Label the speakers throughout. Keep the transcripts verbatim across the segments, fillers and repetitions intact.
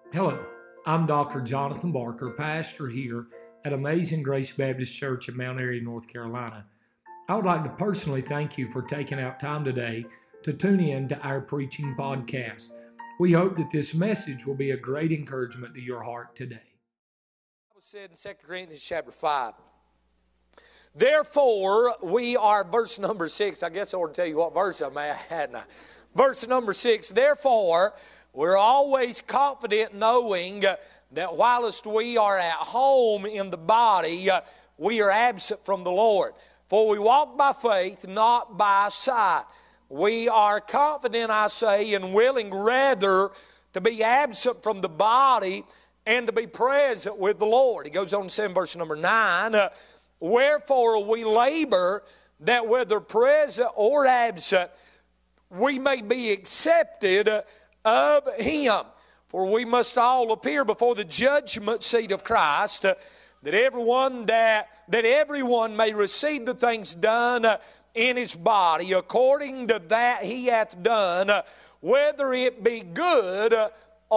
Speaker 1: Hello, I'm Doctor Jonathan Barker, pastor here at Amazing Grace Baptist Church in Mount Airy, North Carolina. I would like to personally thank you for taking out time today to tune in to our preaching podcast. We hope that this message will be a great encouragement to your heart today.
Speaker 2: The Bible said in Second Corinthians chapter five, therefore we are, verse number six, I guess I ought to tell you what verse I'm at, hadn't I? Verse number six, therefore we're always confident knowing that whilst we are at home in the body, we are absent from the Lord. For we walk by faith, not by sight. We are confident, I say, and willing rather to be absent from the body and to be present with the Lord. He goes on to say in verse number nine, wherefore we labor that whether present or absent, we may be accepted of Him. For we must all appear before the judgment seat of Christ, uh, that everyone that that everyone may receive the things done uh, in his body according to that he hath done, uh, whether it be good uh,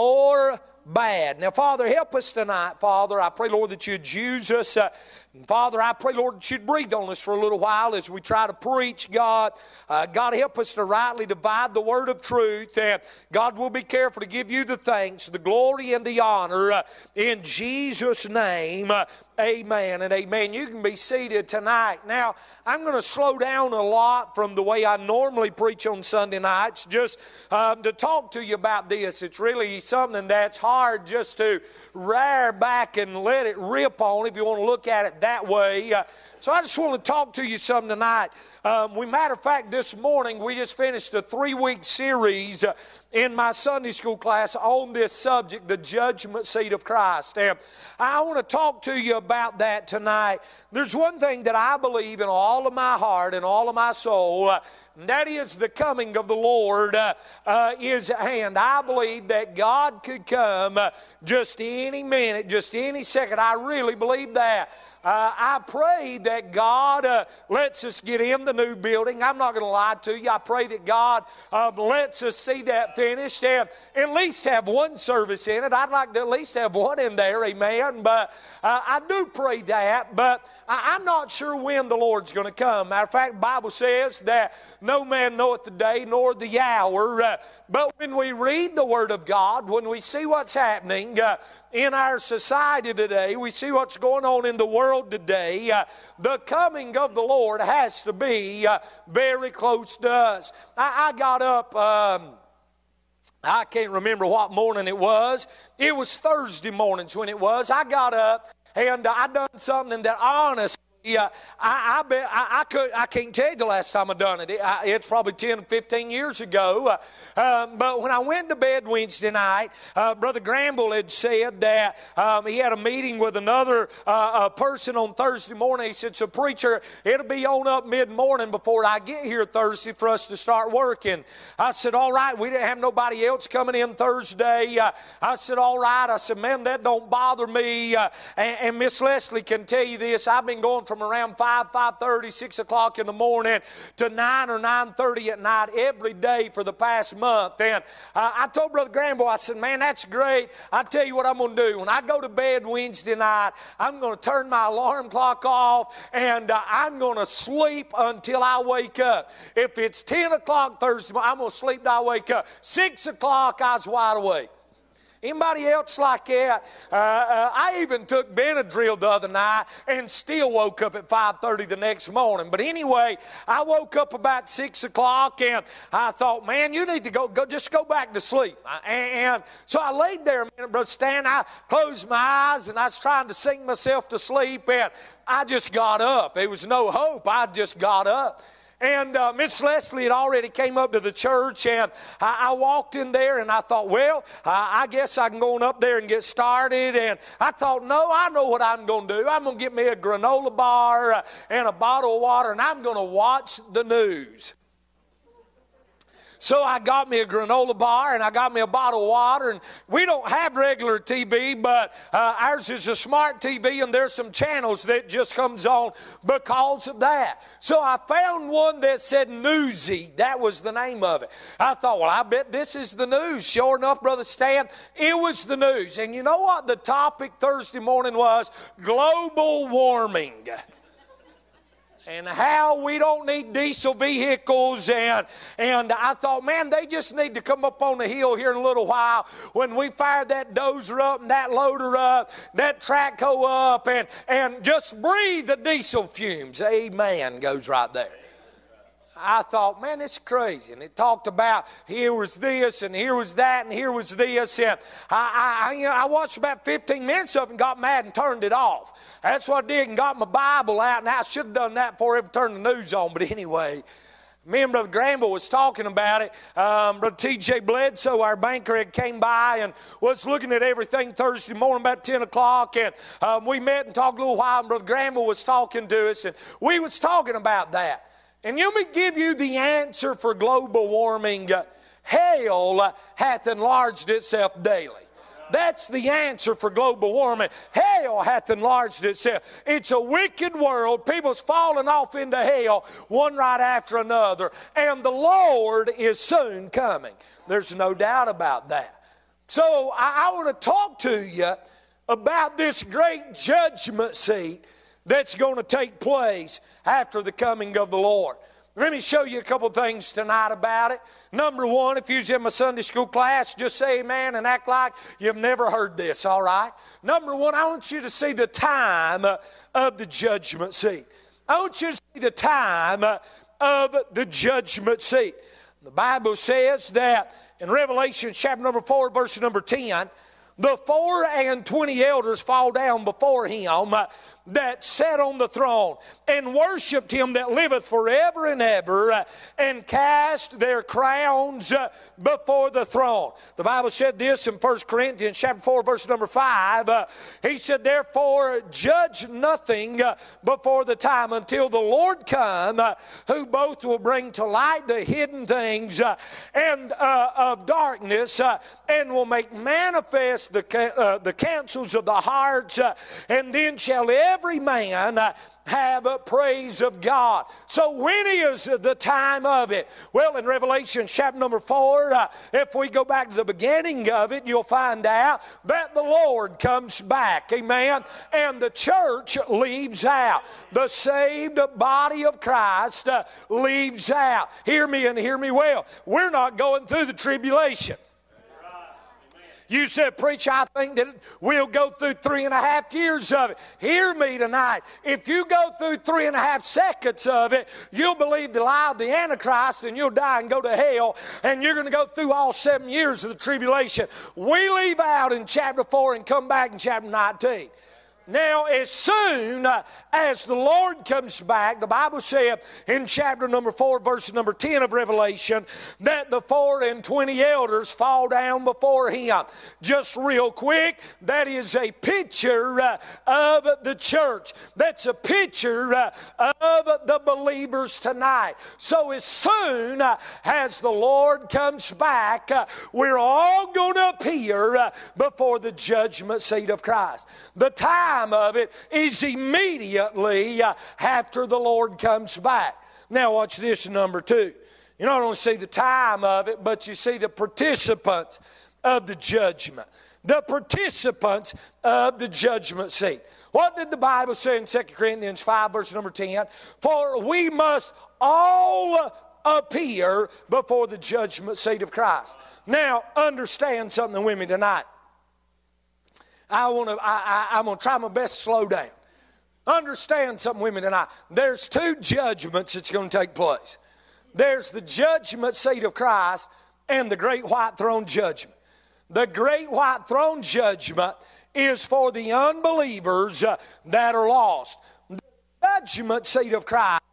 Speaker 2: or bad. Now, Father, help us tonight, Father. I pray, Lord, that you'd use us. Uh, and Father, I pray, Lord, that you'd breathe on us for a little while as we try to preach, God. Uh, God, help us to rightly divide the word of truth. And God, we'll be careful to give you the thanks, the glory, and the honor. Uh, in Jesus' name, uh, amen and amen. You can be seated tonight. Now, I'm going to slow down a lot from the way I normally preach on Sunday nights just um, to talk to you about this. It's really something that's hard just to rear back and let it rip on if you want to look at it that way. Uh, so I just want to talk to you some tonight. Um, we, matter of fact, this morning we just finished a three-week series uh, in my Sunday school class on this subject, the judgment seat of Christ. And I want to talk to you about that tonight. There's one thing that I believe in all of my heart and all of my soul, uh, and that is the coming of the Lord uh, uh, is at hand. I believe that God could come uh, just any minute, just any second. I really believe that. Uh, I pray that God uh, lets us get in the new building. I'm not going to lie to you. I pray that God um, lets us see that finished and at least have one service in it. I'd like to at least have one in there, amen. But uh, I do pray that, but I, I'm not sure when the Lord's going to come. Matter of fact, the Bible says that no man knoweth the day nor the hour. Uh, but when we read the Word of God, when we see what's happening uh, in our society today, we see what's going on in the world today, uh, the coming of the Lord has to be uh, very close to us. I, I got up, um, I can't remember what morning it was. It was Thursday mornings when it was. I got up and uh, I done something that honestly, Yeah, I, I bet I, I could. I can't tell you the last time I done it. it I, it's probably ten, fifteen years ago. Uh, um, but when I went to bed Wednesday night, uh, Brother Granville had said that um, he had a meeting with another uh, uh, person on Thursday morning. He said, "So preacher, it'll be on up mid morning before I get here Thursday for us to start working." I said, "All right." We didn't have nobody else coming in Thursday. Uh, I said, "All right." I said, "Man, that don't bother me." Uh, and and Miss Leslie can tell you this. I've been going from around five, five thirty, six o'clock in the morning to nine or nine thirty at night every day for the past month. And uh, I told Brother Granville, I said, "Man, that's great. I tell you what I'm going to do. When I go to bed Wednesday night, I'm going to turn my alarm clock off and uh, I'm going to sleep until I wake up. If it's ten o'clock Thursday, I'm going to sleep till I wake up. six o'clock, I was wide awake." Anybody else like that? Uh, uh, I even took Benadryl the other night and still woke up at five thirty the next morning. But anyway, I woke up about six o'clock and I thought, man, you need to go, go just go back to sleep. And, and so I laid there a minute, Brother Stan. I closed my eyes and I was trying to sing myself to sleep and I just got up. There was no hope. I just got up. And uh, Miss Leslie had already came up to the church, and I, I walked in there, and I thought, well, uh, I guess I can go on up there and get started. And I thought, no, I know what I'm going to do. I'm going to get me a granola bar uh, and a bottle of water, and I'm going to watch the news. So I got me a granola bar and I got me a bottle of water. And we don't have regular T V, but uh, ours is a smart T V, and there's some channels that just comes on because of that. So I found one that said Newsy. That was the name of it. I thought, well, I bet this is the news. Sure enough, Brother Stan, it was the news. And you know what the topic Thursday morning was? Global warming. And how we don't need diesel vehicles. And, and I thought, man, they just need to come up on the hill here in a little while when we fire that dozer up and that loader up, that track hoe up, and, and just breathe the diesel fumes. Amen goes right there. I thought, man, it's crazy. And it talked about here was this and here was that and here was this. And I, I, you know, I watched about fifteen minutes of it and got mad and turned it off. That's what I did, and got my Bible out. And I should have done that before I ever turned the news on. But anyway, me and Brother Granville was talking about it. Um, Brother T J Bledsoe, our banker, had came by and was looking at everything Thursday morning about ten o'clock. And um, we met and talked a little while. And Brother Granville was talking to us. And we was talking about that. And let me give you the answer for global warming. Hell hath enlarged itself daily. That's the answer for global warming. Hell hath enlarged itself. It's a wicked world. People's falling off into hell one right after another. And the Lord is soon coming. There's no doubt about that. So I, I want to talk to you about this great judgment seat that's going to take place after the coming of the Lord. Let me show you a couple things tonight about it. Number one, if you're in my Sunday school class, just say amen and act like you've never heard this, all right? Number one, I want you to see the time of the judgment seat. I want you to see the time of the judgment seat. The Bible says that in Revelation chapter number four, verse number ten, the four and twenty elders fall down before him uh, that sat on the throne and worshipped him that liveth forever and ever uh, and cast their crowns uh, before the throne. The Bible said this in First Corinthians chapter four, verse number five. Uh, he said, therefore judge nothing uh, before the time until the Lord come, uh, who both will bring to light the hidden things uh, and uh, of darkness uh, and will make manifest the, uh, the counsels of the hearts, uh, and then shall every man uh, have a praise of God. So when is the time of it? Well, in Revelation chapter number four, uh, if we go back to the beginning of it, you'll find out that the Lord comes back, amen, and the church leaves out. The saved body of Christ uh, leaves out. Hear me and hear me well. We're not going through the tribulation. You said, preacher, I think that we'll go through three and a half years of it. Hear me tonight. If you go through three and a half seconds of it, you'll believe the lie of the Antichrist and you'll die and go to hell, and you're going to go through all seven years of the tribulation. We leave out in chapter four and come back in chapter nineteen. Now, as soon as the Lord comes back, the Bible said in chapter number four, verse number ten of Revelation, that the four and twenty elders fall down before him. Just real quick, that is a picture uh, of the church. That's a picture uh, of the believers tonight. So as soon uh, as the Lord comes back, uh, we're all going to appear uh, before the judgment seat of Christ. The time of it is immediately uh, after the Lord comes back. Now watch this, number two. You not only see the time of it, but you see the participants of the judgment. The participants of the judgment seat. What did the Bible say in Second Corinthians five, verse number ten? For we must all appear before the judgment seat of Christ. Now understand something with me tonight. I want to. I, I, I'm going to try my best to slow down. Understand something with me tonight. There's two judgments that's going to take place. There's the judgment seat of Christ and the great white throne judgment. The great white throne judgment is for the unbelievers uh, that are lost. The judgment seat of Christ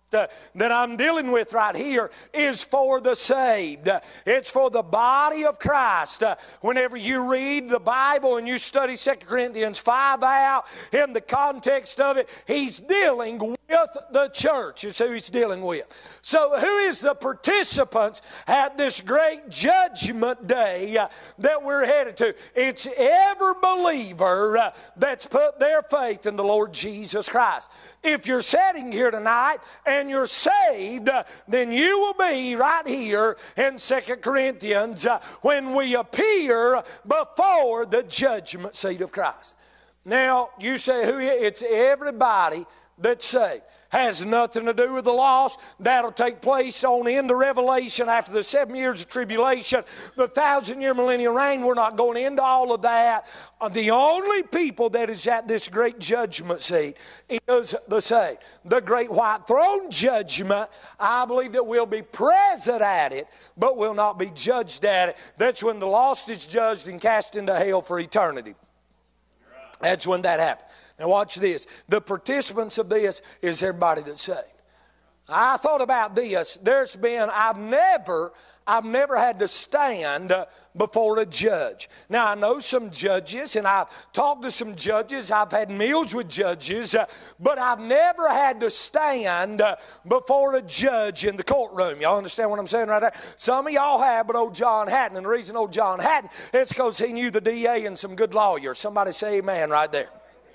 Speaker 2: Uh, that I'm dealing with right here is for the saved. Uh, it's for the body of Christ. Uh, whenever you read the Bible and you study Second Corinthians five out, in the context of it, he's dealing with the church is who he's dealing with. So who is the participants at this great judgment day uh, that we're headed to? It's every believer uh, that's put their faith in the Lord Jesus Christ. If you're sitting here tonight and you're saved, uh, then you will be right here in Second Corinthians uh, when we appear before the judgment seat of Christ. Now, you say, who? It's everybody that's saved. Has nothing to do with the lost. That'll take place on the end of Revelation after the seven years of tribulation, the thousand-year millennial reign. We're not going into all of that. The only people that is at this great judgment seat is the saved. The great white throne judgment, I believe that we'll be present at it, but will not be judged at it. That's when the lost is judged and cast into hell for eternity. That's when that happens. Now watch this. The participants of this is everybody that's saved. I thought about this. There's been, I've never, I've never had to stand before a judge. Now I know some judges, and I've talked to some judges. I've had meals with judges, uh, but I've never had to stand uh, before a judge in the courtroom. Y'all understand what I'm saying right there? Some of y'all have, but old John hadn't. And the reason old John hadn't, it's because he knew the D A and some good lawyers. Somebody say amen right there.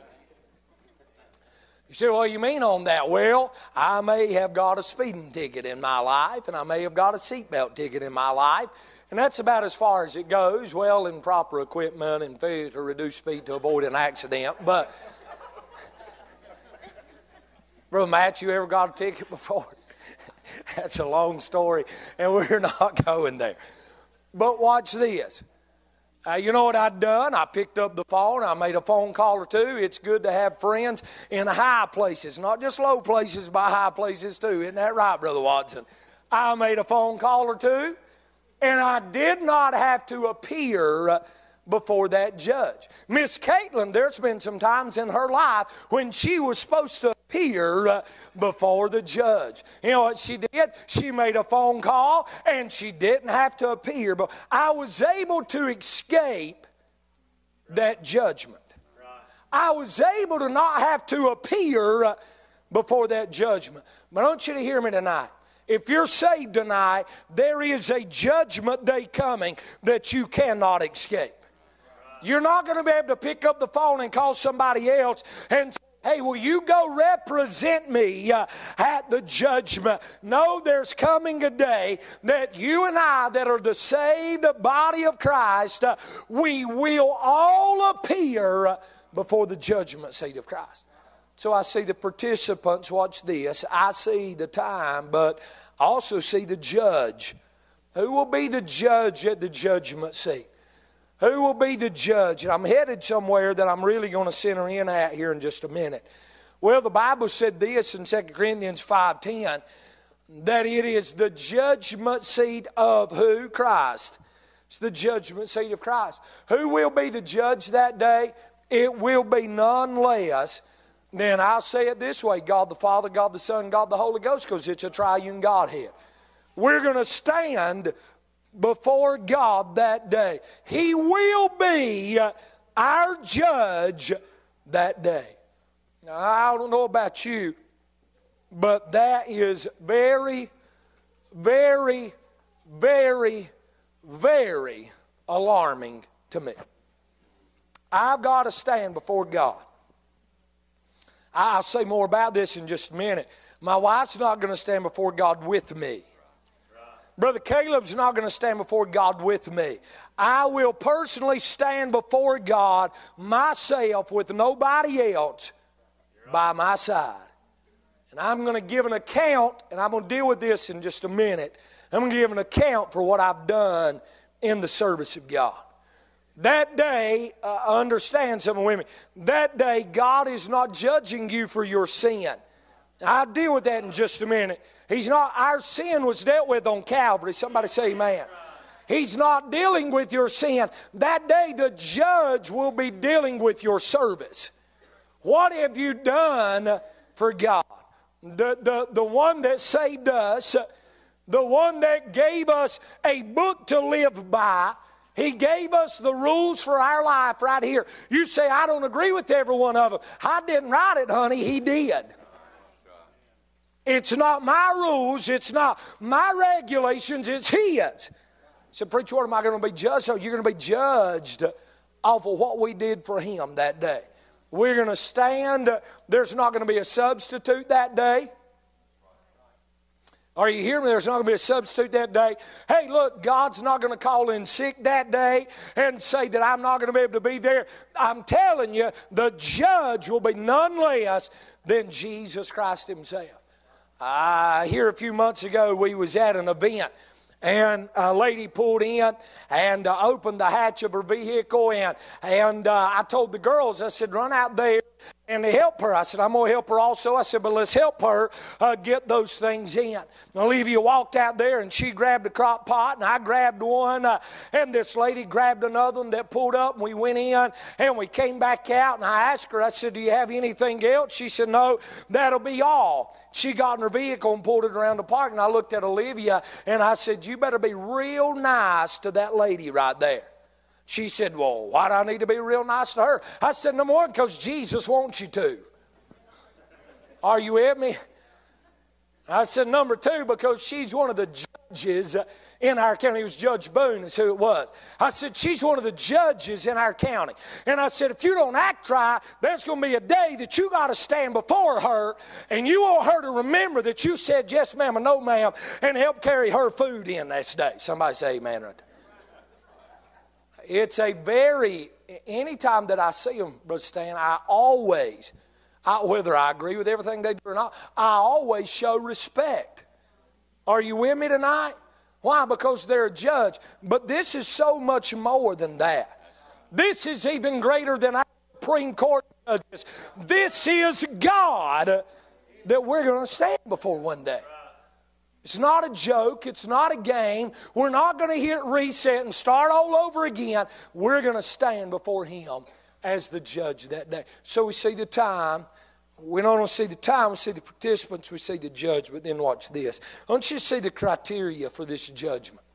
Speaker 2: You say, well, you mean on that? Well, I may have got a speeding ticket in my life, and I may have got a seatbelt ticket in my life, and that's about as far as it goes. Well, in proper equipment and food to reduce speed to avoid an accident. But, Brother Matt, you ever got a ticket before? That's a long story, and we're not going there. But watch this. Uh, you know what I'd done? I picked up the phone. I made a phone call or two. It's good to have friends in high places, not just low places, but high places too. Isn't that right, Brother Watson? I made a phone call or two, and I did not have to appear before that judge. Miss Caitlin, there's been some times in her life when she was supposed to appear uh, before the judge. You know what she did? She made a phone call and she didn't have to appear. But I was able to escape that judgment. I was able to not have to appear uh, before that judgment. But I want you to hear me tonight. If you're saved tonight, there is a judgment day coming that you cannot escape. You're not going to be able to pick up the phone and call somebody else and say, hey, will you go represent me uh, at the judgment? No, there's coming a day that you and I that are the saved body of Christ, uh, we will all appear uh, before the judgment seat of Christ. So I see the participants, watch this, I see the time, but I also see the judge. Who will be the judge at the judgment seat? Who will be the judge? And I'm headed somewhere that I'm really going to center in at here in just a minute. Well, the Bible said this in Second Corinthians five ten, that it is the judgment seat of who? Christ. It's the judgment seat of Christ. Who will be the judge that day? It will be none less than, I'll say it this way, God the Father, God the Son, God the Holy Ghost, because it's a triune Godhead. We're going to stand before God that day. He will be our judge that day. Now, I don't know about you, but that is very, very, very, very alarming to me. I've got to stand before God. I'll say more about this in just a minute. My wife's not going to stand before God with me. Brother Caleb's not going to stand before God with me. I will personally stand before God myself with nobody else by my side. And I'm going to give an account, and I'm going to deal with this in just a minute. I'm going to give an account for what I've done in the service of God. That day, uh, understand something with me, that day God is not judging you for your sin. I'll deal with that in just a minute. He's not, our sin was dealt with on Calvary. Somebody say amen. He's not dealing with your sin. That day the judge will be dealing with your service. What have you done for God? the, the, the one that saved us, the one that gave us a book to live by. He gave us the rules for our life right here. You say, I don't agree with every one of them. I didn't write it, honey. He did. It's not my rules. It's not my regulations. It's His. So, preacher, what am I going to be judged? So you're going to be judged off of what we did for Him that day. We're going to stand. There's not going to be a substitute that day. Are you hearing me? There's not going to be a substitute that day. Hey, look, God's not going to call in sick that day and say that I'm not going to be able to be there. I'm telling you, the judge will be none less than Jesus Christ Himself. Uh, here a few months ago, we was at an event, and a lady pulled in and uh, opened the hatch of her vehicle, and, and uh, I told the girls, I said, run out there and to help her. I said, I'm going to help her also. I said, but let's help her uh, get those things in. Olivia walked out there, and she grabbed a crock pot, and I grabbed one, uh, and this lady grabbed another one that pulled up, and we went in, and we came back out, and I asked her, I said, do you have anything else? She said, no, that'll be all. She got in her vehicle and pulled it around the park, and I looked at Olivia, and I said, you better be real nice to that lady right there. She said, well, why do I need to be real nice to her? I said, number one, because Jesus wants you to. Are you with me? I said, number two, because she's one of the judges in our county. It was Judge Boone is who it was. I said, she's one of the judges in our county. And I said, if you don't act right, there's going to be a day that you got to stand before her, and you want her to remember that you said yes, ma'am, or no, ma'am, and help carry her food in this day. Somebody say amen right there. It's a very, anytime that I see them, Brother Stan, I always, I, whether I agree with everything they do or not, I always show respect. Are you with me tonight? Why? Because they're a judge. But this is so much more than that. This is even greater than our Supreme Court judges. This is God that we're going to stand before one day. It's not a joke. It's not a game. We're not going to hit reset and start all over again. We're going to stand before Him as the judge that day. So we see the time. We don't only see the time, we see the participants, we see the judge. But then watch this. I want you to see the criteria for this judgment.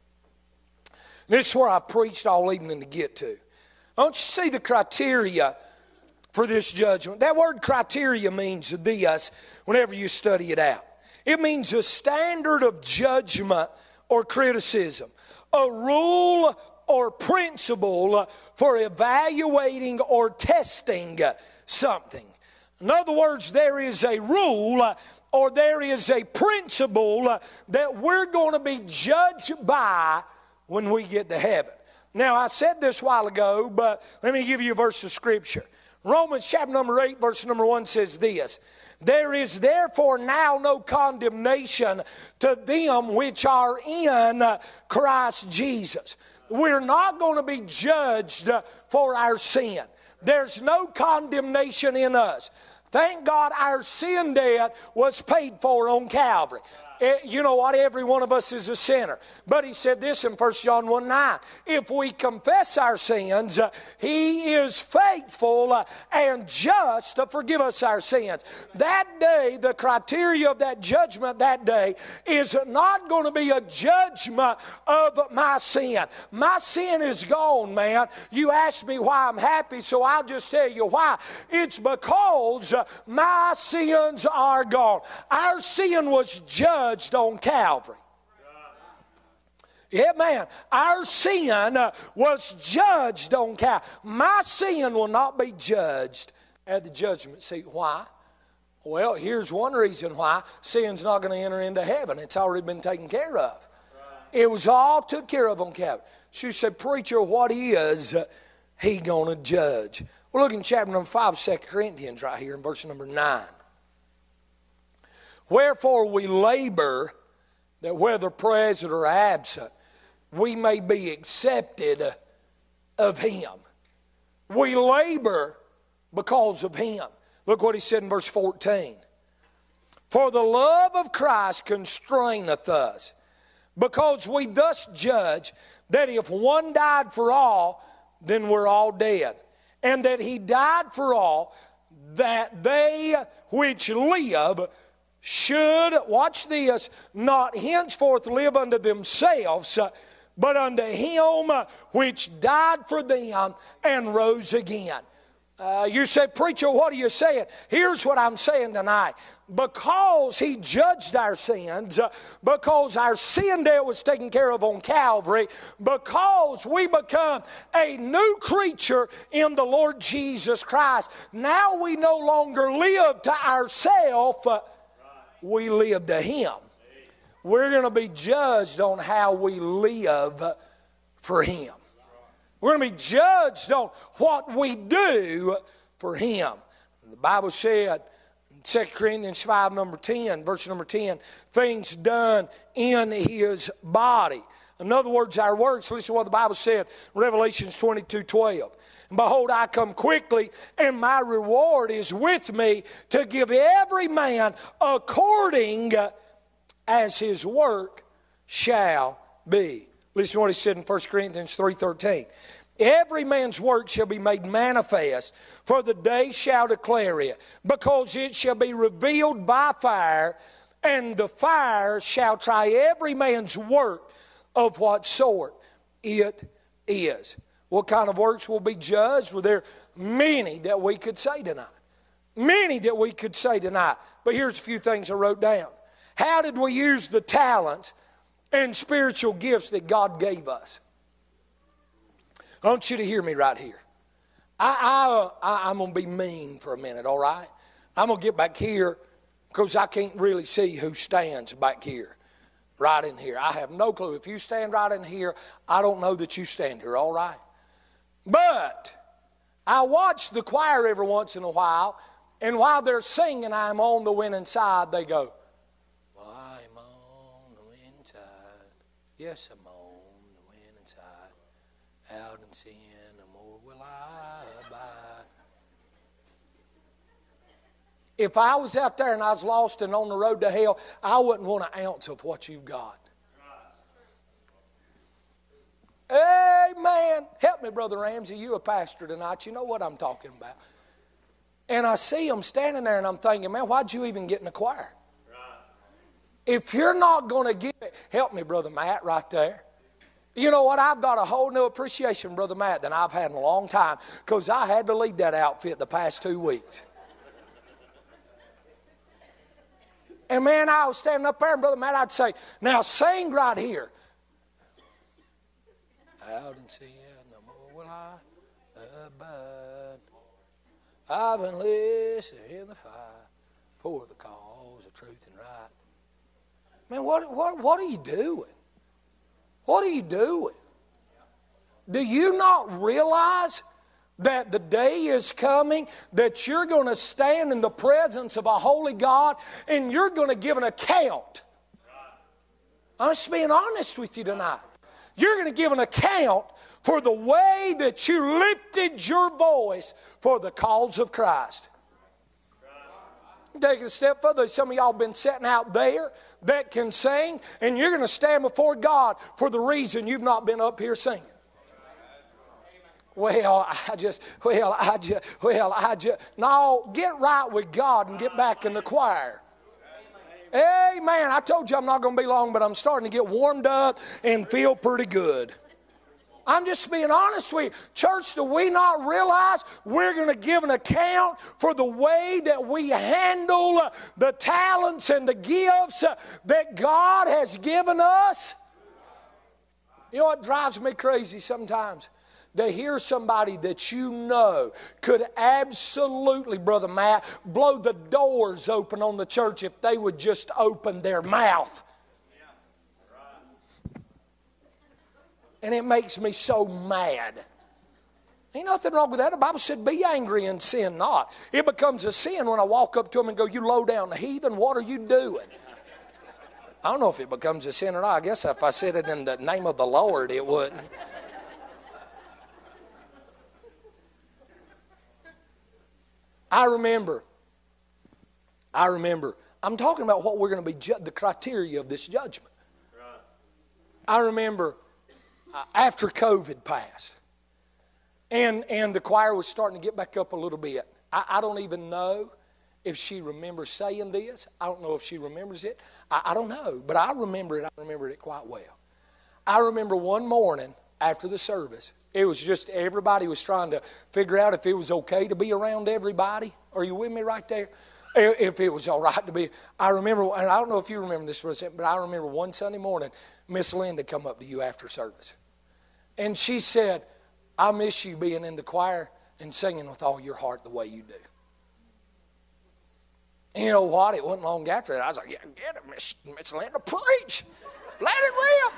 Speaker 2: And this is where I've preached all evening to get to. I want you to see the criteria for this judgment. That word criteria means this whenever you study it out. It means a standard of judgment or criticism, a rule or principle for evaluating or testing something. In other words, there is a rule or there is a principle that we're going to be judged by when we get to heaven. Now, I said this a while ago, but let me give you a verse of Scripture. Romans chapter number eight, verse number one says this. There is therefore now no condemnation to them which are in Christ Jesus. We're not going to be judged for our sin. There's no condemnation in us. Thank God our sin debt was paid for on Calvary. You know what? Every one of us is a sinner. But he said this in First John one nine. If we confess our sins, uh, He is faithful uh, and just to forgive us our sins. That day, the criteria of that judgment that day is not going to be a judgment of my sin. My sin is gone, man. You ask me why I'm happy, so I'll just tell you why. It's because uh, my sins are gone. Our sin was judged on Calvary. Yeah, man. Our sin uh, was judged on Calvary. My sin will not be judged at the judgment seat. Why? Well, here's one reason why. Sin's not going to enter into heaven. It's already been taken care of. It was all took care of on Calvary. She said, preacher, what is He going to judge? We're looking at chapter number five, Second Corinthians right here in verse number nine. Wherefore we labor that whether present or absent, we may be accepted of Him. We labor because of Him. Look what he said in verse fourteen. For the love of Christ constraineth us, because we thus judge that if one died for all, then we're all dead. And that He died for all, that they which live should, watch this, not henceforth live unto themselves, but unto Him which died for them and rose again. Uh, you say, preacher, what are you saying? Here's what I'm saying tonight. Because He judged our sins, uh, because our sin debt was taken care of on Calvary, because we become a new creature in the Lord Jesus Christ, now we no longer live to ourselves, uh, we live to Him. We're going to be judged on how we live for Him. We're going to be judged on what we do for Him. The Bible said in Second Corinthians five, number ten, verse number ten, things done in His body. In other words, our works, listen to what the Bible said, Revelations twenty-two, twelve. And behold, I come quickly, and my reward is with me to give every man according as his work shall be. Listen to what he said in First Corinthians three thirteen. Every man's work shall be made manifest, for the day shall declare it, because it shall be revealed by fire, and the fire shall try every man's work of what sort it is. What kind of works will be judged? Well, there are many that we could say tonight. Many that we could say tonight. But here's a few things I wrote down. How did we use the talents and spiritual gifts that God gave us? I want you to hear me right here. I, I, I, I'm going to be mean for a minute, all right? I'm going to get back here because I can't really see who stands back here, right in here. I have no clue. If you stand right in here, I don't know that you stand here, all right? But I watch the choir every once in a while, and while they're singing, I'm on the winning side, they go, well, I'm on the winning side. Yes, I'm on the winning side. Out in sin, no more will I abide. If I was out there and I was lost and on the road to hell, I wouldn't want an ounce of what you've got. Amen. Help me, Brother Ramsey. You a pastor tonight. You know what I'm talking about. And I see them standing there and I'm thinking, man, why'd you even get in the choir? If you're not going to give it, help me, Brother Matt, right there. You know what? I've got a whole new appreciation, Brother Matt, than I've had in a long time because I had to lead that outfit the past two weeks. And man, I was standing up there, and Brother Matt, I'd say, now sing right here. Out in sin, no more will I abide. I've enlisted in the fire for the cause of truth and right. Man, what, what, what are you doing? What are you doing? Do you not realize that the day is coming that you're going to stand in the presence of a holy God and you're going to give an account? I'm just being honest with you tonight. You're going to give an account for the way that you lifted your voice for the cause of Christ. Take it a step further. Some of y'all been sitting out there that can sing, and you're going to stand before God for the reason you've not been up here singing. Well, I just, well, I just, well, I just. No, get right with God and get back in the choir. Amen. I told you I'm not going to be long, but I'm starting to get warmed up and feel pretty good. I'm just being honest with you. Church, do we not realize we're going to give an account for the way that we handle the talents and the gifts that God has given us? You know what drives me crazy sometimes? To hear somebody that you know could absolutely, Brother Matt, blow the doors open on the church if they would just open their mouth. And it makes me so mad. Ain't nothing wrong with that. The Bible said, be angry and sin not. It becomes a sin when I walk up to them and go, you low down heathen, what are you doing? I don't know if it becomes a sin or not. I guess if I said it in the name of the Lord, it wouldn't. I remember, I remember, I'm talking about what we're going to be, ju- the criteria of this judgment. I remember uh, after COVID passed, and, and the choir was starting to get back up a little bit. I, I don't even know if she remembers saying this. I don't know if she remembers it. I, I don't know, but I remember it. I remembered it quite well. I remember one morning after the service, it was just everybody was trying to figure out if it was okay to be around everybody. Are you with me right there? If it was all right to be. I remember, and I don't know if you remember this, but I remember one Sunday morning, Miss Linda come up to you after service. And she said, I miss you being in the choir and singing with all your heart the way you do. And you know what? It wasn't long after that. I was like, yeah, get it, Miss, Miss Linda, preach. Let it rip.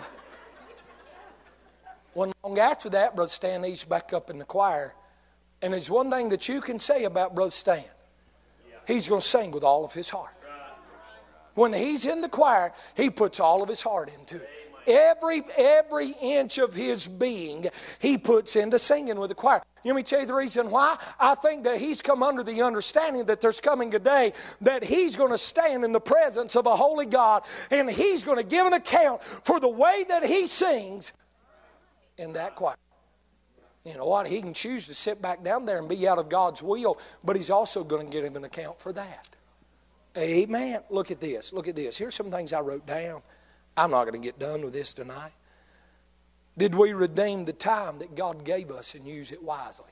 Speaker 2: Wasn't long after that, Brother Stan East back up in the choir. And there's one thing that you can say about Brother Stan. He's going to sing with all of his heart. When he's in the choir, he puts all of his heart into it. Every, every inch of his being, he puts into singing with the choir. Let me tell you the reason why. I think that he's come under the understanding that there's coming a day that he's going to stand in the presence of a holy God, and he's going to give an account for the way that he sings in that choir. You know what? He can choose to sit back down there and be out of God's will, but he's also going to give him an account for that. Amen. Look at this. Look at this. Here's some things I wrote down. I'm not going to get done with this tonight. Did we redeem the time that God gave us and use it wisely?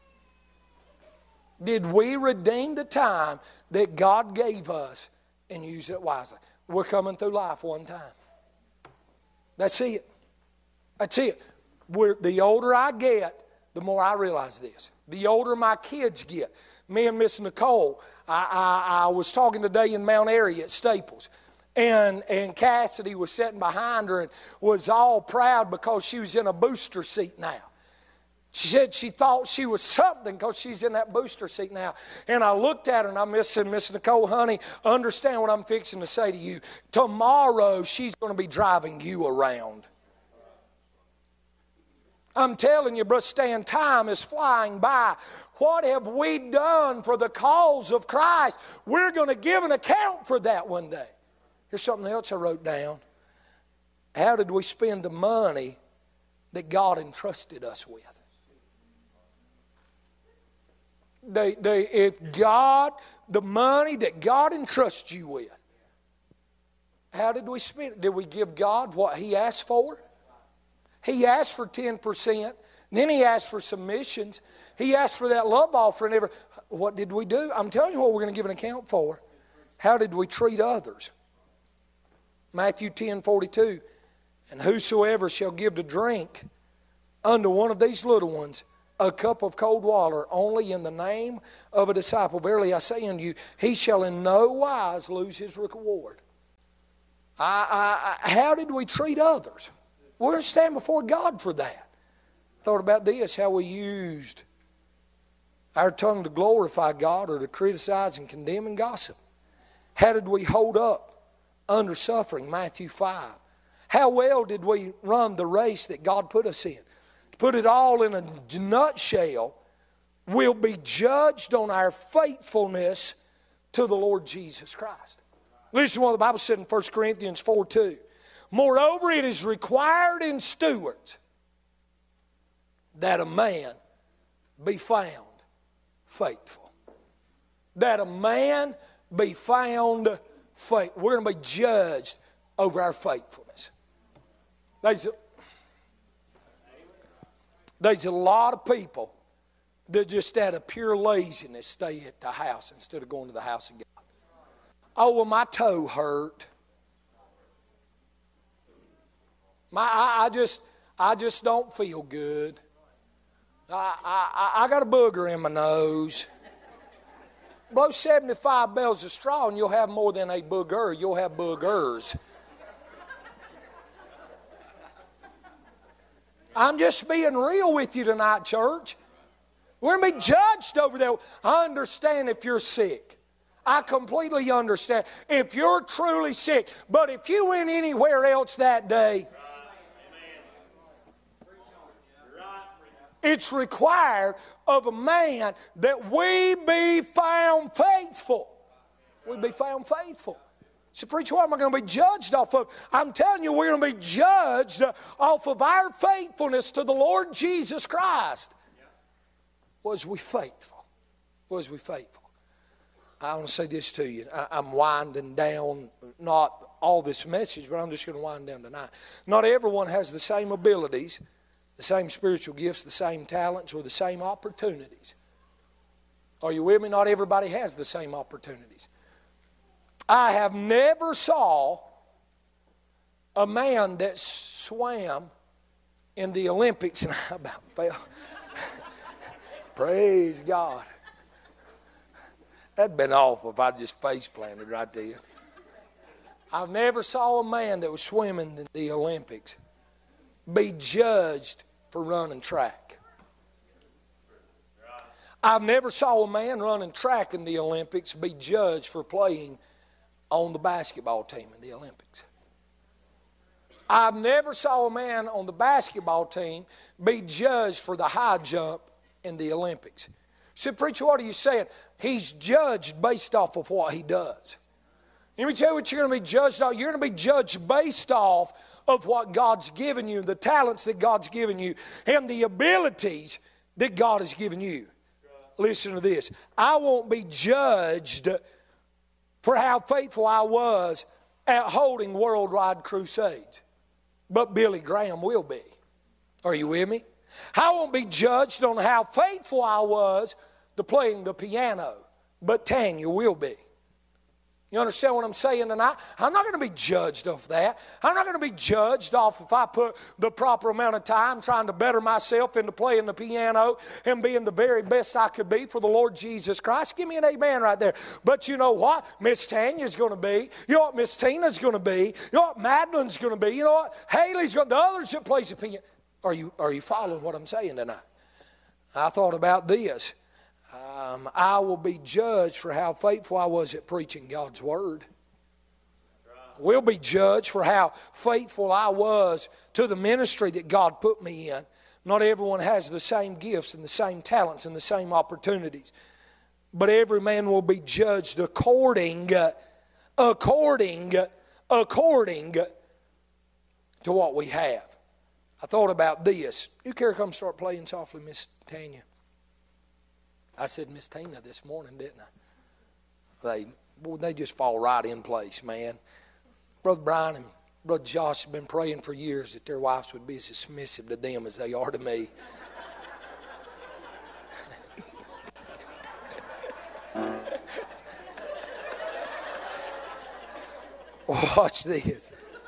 Speaker 2: Did we redeem the time that God gave us and use it wisely? We're coming through life one time. That's it. That's it. We're, the older I get, the more I realize this. The older my kids get. Me and Miss Nicole, I, I, I was talking today in Mount Airy at Staples. And, and Cassidy was sitting behind her and was all proud because she was in a booster seat now. She said she thought she was something because she's in that booster seat now. And I looked at her and I said, Miss Nicole, honey, understand what I'm fixing to say to you. Tomorrow she's going to be driving you around. I'm telling you, Brother Stan, time is flying by. What have we done for the cause of Christ? We're going to give an account for that one day. Here's something else I wrote down. How did we spend the money that God entrusted us with? They, they, if God, the money that God entrusts you with, how did we spend it? Did we give God what He asked for? He asked for ten percent. Then He asked for submissions. He asked for that love offering. What did we do? I'm telling you what we're going to give an account for. How did we treat others? Matthew ten forty-two. And whosoever shall give to drink unto one of these little ones a cup of cold water only in the name of a disciple, verily I say unto you, he shall in no wise lose his reward. I, I, how did we treat others? We're going to stand before God for that. Thought about this, how we used our tongue to glorify God or to criticize and condemn and gossip. How did we hold up under suffering? Matthew five. How well did we run the race that God put us in? To put it all in a nutshell, we'll be judged on our faithfulness to the Lord Jesus Christ. Listen to what the Bible said in First Corinthians four two. Moreover, it is required in stewards that a man be found faithful. That a man be found faithful. We're going to be judged over our faithfulness. There's a, there's a lot of people that just out of pure laziness stay at the house instead of going to the house of God. Oh, well, my toe hurt. My, I, I just, I just don't feel good. I, I, I got a booger in my nose. Blow seventy-five bells of straw and you'll have more than a booger. You'll have boogers. I'm just being real with you tonight, church. We're going to be judged over that. I understand if you're sick. I completely understand if you're truly sick. But if you went anywhere else that day, it's required of a man that we be found faithful. We be found faithful. So, preacher, what am I going to be judged off of? I'm telling you, we're going to be judged off of our faithfulness to the Lord Jesus Christ. Was we faithful? Was we faithful? I want to say this to you. I, I'm winding down, not all this message, but I'm just going to wind down tonight. Not everyone has the same abilities, the same spiritual gifts, the same talents, or the same opportunities. Are you with me? Not everybody has the same opportunities. I have never saw a man that swam in the Olympics, and I about fell. Praise God. That'd been awful if I'd just face planted right there. I've never saw a man that was swimming in the Olympics be judged for running track. I've never saw a man running track in the Olympics be judged for playing on the basketball team in the Olympics. I've never saw a man on the basketball team be judged for the high jump in the Olympics. You said, preacher, what are you saying? He's judged based off of what he does. Let me tell you what you're going to be judged off. You're going to be judged based off of what God's given you, the talents that God's given you, and the abilities that God has given you. Listen to this. I won't be judged for how faithful I was at holding worldwide crusades, but Billy Graham will be. Are you with me? I won't be judged on how faithful I was to playing the piano, but Tanya will be. You understand what I'm saying tonight? I'm not going to be judged off that. I'm not going to be judged off if I put the proper amount of time trying to better myself into playing the piano and being the very best I could be for the Lord Jesus Christ. Give me an amen right there. But you know what? Miss Tanya's going to be. You know what Miss Tina's going to be. You know what Madeline's going to be. You know what Haley's going to be. The others that plays the piano. Are you, are you following what I'm saying tonight? I thought about this. Um, I will be judged for how faithful I was at preaching God's Word. We'll be judged for how faithful I was to the ministry that God put me in. Not everyone has the same gifts and the same talents and the same opportunities. But every man will be judged according, according, according to what we have. I thought about this. You care to come start playing softly, Miss Tanya? I said Miss Tina this morning, didn't I? They, boy, they just fall right in place, man. Brother Brian and Brother Josh have been praying for years that their wives would be as submissive to them as they are to me. Watch this.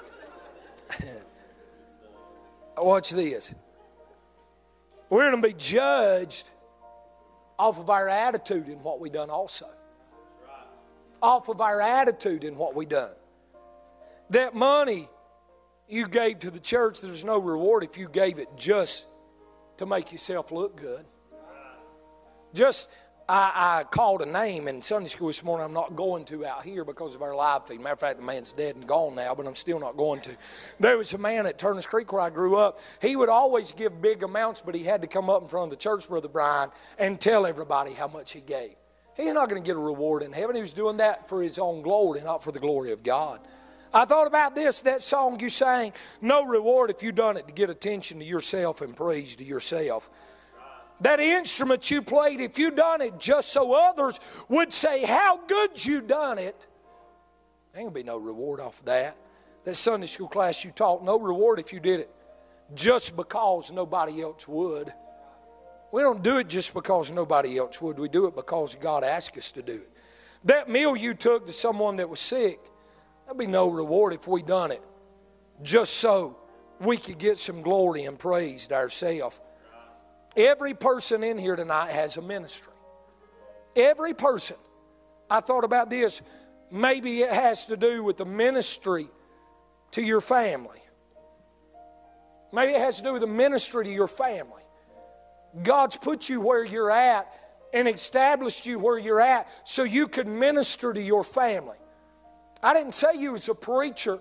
Speaker 2: Watch this. We're going to be judged off of our attitude in what we done also. Off of our attitude in what we done. That money you gave to the church, there's no reward if you gave it just to make yourself look good. Just, I, I called a name in Sunday school this morning. I'm not going to out here because of our live feed. Matter of fact, the man's dead and gone now, but I'm still not going to. There was a man at Turners Creek where I grew up. He would always give big amounts, but he had to come up in front of the church, Brother Brian, and tell everybody how much he gave. He's not going to get a reward in heaven. He was doing that for his own glory, not for the glory of God. I thought about this, that song you sang, no reward if you done it to get attention to yourself and praise to yourself. That instrument you played, if you done it just so others would say how good you done it, there ain't going to be no reward off of that. That Sunday school class you taught, no reward if you did it just because nobody else would. We don't do it just because nobody else would. We do it because God asked us to do it. That meal you took to someone that was sick, there'll be no reward if we done it just so we could get some glory and praise to ourselves. Every person in here tonight has a ministry. Every person. I thought about this. Maybe it has to do with the ministry to your family. Maybe it has to do with the ministry to your family. God's put you where you're at and established you where you're at so you can minister to your family. I didn't say you was a preacher.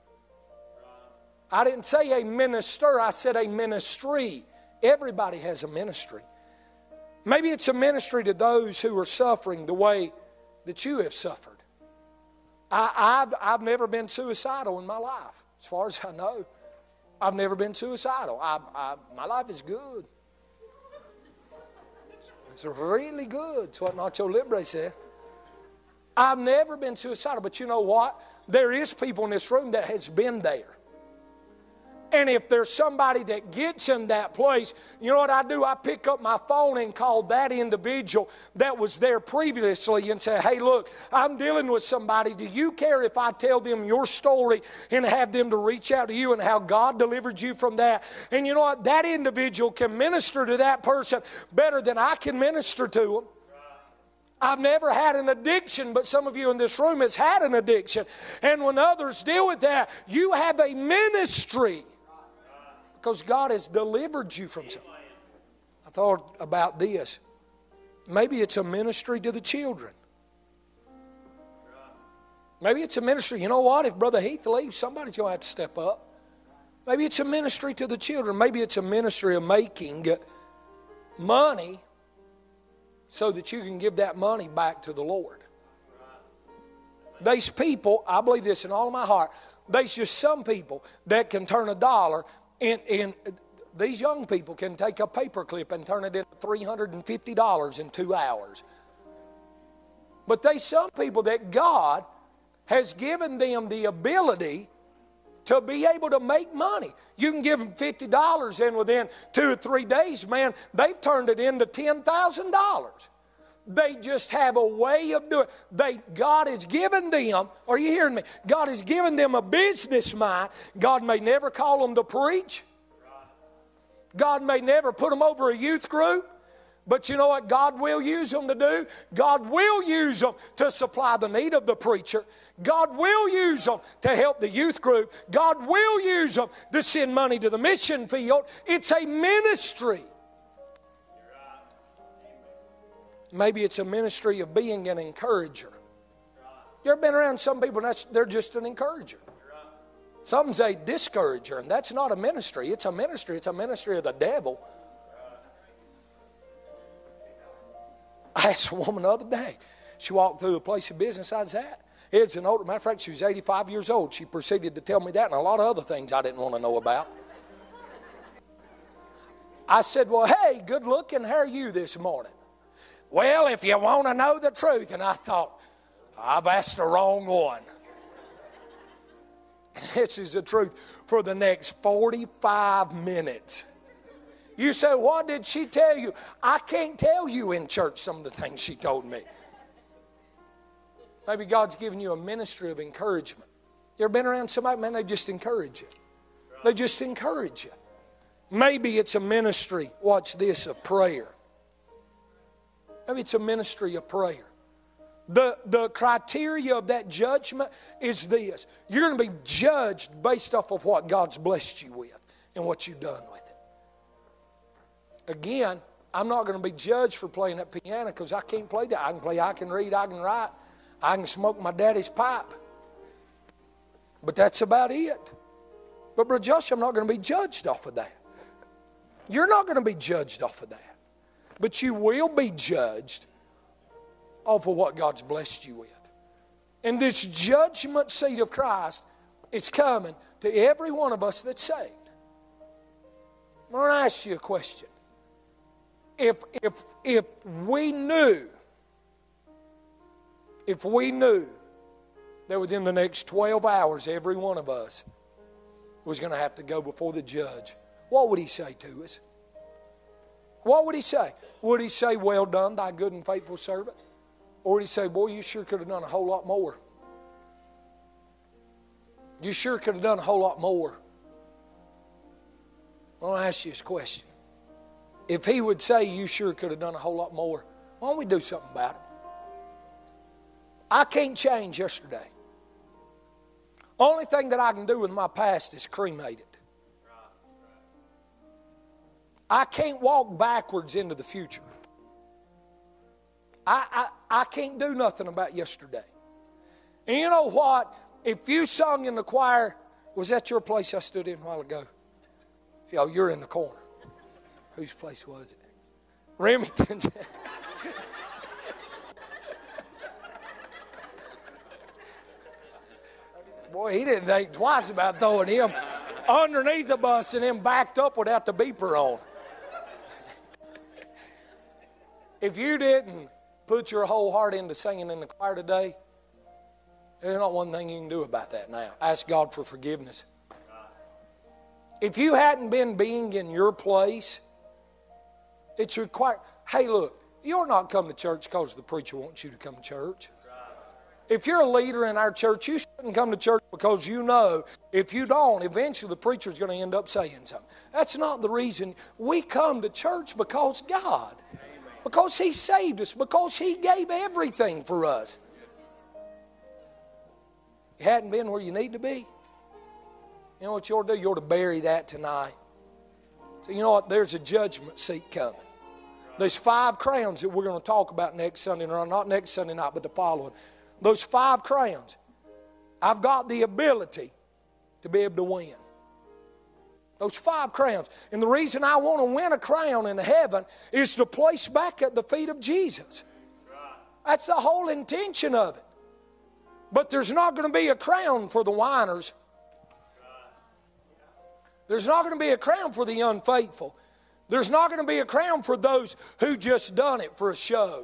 Speaker 2: I didn't say a minister. I said a ministry. Everybody has a ministry. Maybe it's a ministry to those who are suffering the way that you have suffered. I, I've, I've never been suicidal in my life, as far as I know. I've never been suicidal. I, I, my life is good. It's really good. It's what Nacho Libre said. I've never been suicidal, but you know what? There is people in this room that has been there. And if there's somebody that gets in that place, you know what I do? I pick up my phone and call that individual that was there previously and say, hey, look, I'm dealing with somebody. Do you care if I tell them your story and have them to reach out to you and how God delivered you from that? And you know what? That individual can minister to that person better than I can minister to them. I've never had an addiction, but some of you in this room has had an addiction. And when others deal with that, you have a ministry. Because God has delivered you from something. I thought about this. Maybe it's a ministry to the children. Maybe it's a ministry. You know what? If Brother Heath leaves, somebody's going to have to step up. Maybe it's a ministry to the children. Maybe it's a ministry of making money so that you can give that money back to the Lord. There's people, I believe this in all of my heart, there's just some people that can turn a dollar. And, and these young people can take a paper clip and turn it into three hundred fifty dollars in two hours. But there's some people that God has given them the ability to be able to make money. You can give them fifty dollars and within two or three days, man, they've turned it into ten thousand dollars. They just have a way of doing it. They, God has given them, are you hearing me? God has given them a business mind. God may never call them to preach. God may never put them over a youth group. But you know what God will use them to do? God will use them to supply the need of the preacher. God will use them to help the youth group. God will use them to send money to the mission field. It's a ministry. Maybe it's a ministry of being an encourager. You ever been around some people and that's, they're just an encourager? Some's a discourager, and that's not a ministry. It's a ministry. It's a ministry of the devil. I asked a woman the other day. She walked through a place of business I was at. It's an older, matter of fact, she was eighty-five years old. She proceeded to tell me that and a lot of other things I didn't want to know about. I said, well, hey, good looking. How are you this morning? Well, if you want to know the truth. And I thought, I've asked the wrong one. This is the truth. For the next forty-five minutes. You say, what did she tell you? I can't tell you in church some of the things she told me. Maybe God's given you a ministry of encouragement. You ever been around somebody, man, they just encourage you. They just encourage you. Maybe it's a ministry, watch this, of prayer. Maybe it's a ministry of prayer. The, the criteria of that judgment is this. You're going to be judged based off of what God's blessed you with and what you've done with it. Again, I'm not going to be judged for playing that piano because I can't play that. I can play, I can read, I can write. I can smoke my daddy's pipe. But that's about it. But Brother Josh, I'm not going to be judged off of that. You're not going to be judged off of that. But you will be judged off of what God's blessed you with. And this judgment seat of Christ is coming to every one of us that's saved. I'm going to ask you a question. If, if, if we knew, if we knew that within the next twelve hours, every one of us was going to have to go before the judge, what would he say to us? What would he say? Would he say, well done, thy good and faithful servant? Or would he say, boy, you sure could have done a whole lot more. You sure could have done a whole lot more. I want to ask you this question. If he would say you sure could have done a whole lot more, why don't we do something about it? I can't change yesterday. Only thing that I can do with my past is cremate it. I can't walk backwards into the future. I, I, I can't do nothing about yesterday. And you know what? If you sung in the choir, was that your place I stood in a while ago? Oh, you're in the corner. Whose place was it? Remington's. Boy, he didn't think twice about throwing him underneath the bus and then backed up without the beeper on. If you didn't put your whole heart into singing in the choir today, There's not one thing you can do about that now. Ask God for forgiveness. If you hadn't been being in your place, it's required. Hey, look, you're not coming to church because the preacher wants you to come to church. If you're a leader in our church, you shouldn't come to church because you know if you don't, eventually the preacher's going to end up saying something. That's not the reason. We come to church because God. Because He saved us. Because He gave everything for us. You hadn't been where you need to be. You know what you ought to do? You ought to bury that tonight. So you know what? There's a judgment seat coming. There's five crowns that we're going to talk about next Sunday night. Not next Sunday night, but the following. Those five crowns. I've got the ability to be able to win. Those five crowns. And the reason I want to win a crown in heaven is to place back at the feet of Jesus. That's the whole intention of it. But there's not going to be a crown for the whiners. There's not going to be a crown for the unfaithful. There's not going to be a crown for those who just done it for a show.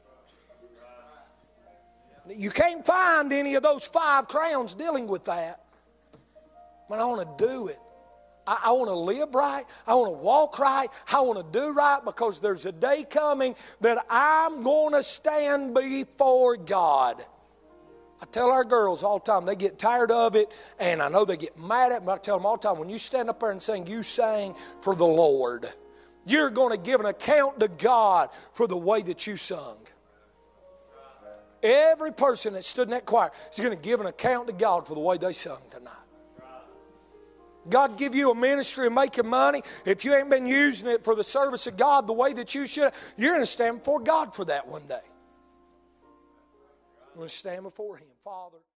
Speaker 2: You can't find any of those five crowns dealing with that. But I want to do it. I, I want to live right. I want to walk right. I want to do right because there's a day coming that I'm going to stand before God. I tell our girls all the time, they get tired of it, and I know they get mad at me, but I tell them all the time, when you stand up there and sing, you sang for the Lord. You're going to give an account to God for the way that you sung. Every person that stood in that choir is going to give an account to God for the way they sung tonight. God give you a ministry of making money. If you ain't been using it for the service of God the way that you should, you're going to stand before God for that one day. I'm going to stand before Him. Father.